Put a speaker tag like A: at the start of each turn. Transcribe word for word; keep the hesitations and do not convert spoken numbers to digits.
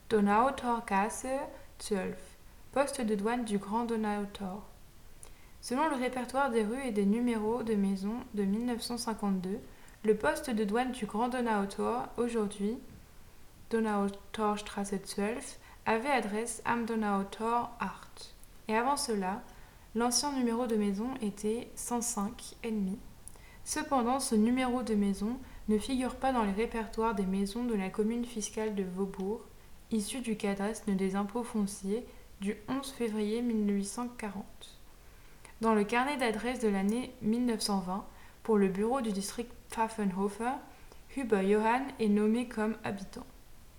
A: Donautorgasse douze, poste de douane du Grand Donautor. Selon le répertoire des rues et des numéros de maisons de mille neuf cent cinquante-deux, le poste de douane du Grand Donautor, aujourd'hui Donautorstraße douze, avait adresse am Donautor huit. Et avant cela, l'ancien numéro de maison était cent cinq et demi. Cependant, ce numéro de maison ne figure pas dans les répertoires des maisons de la commune fiscale de Vaubourg, issu du cadastre des impôts fonciers du onze février mille huit cent quarante. Dans le carnet d'adresse de l'année mille neuf cent vingt, pour le bureau du district Pfaffenhofer, Huber Johann est nommé comme habitant.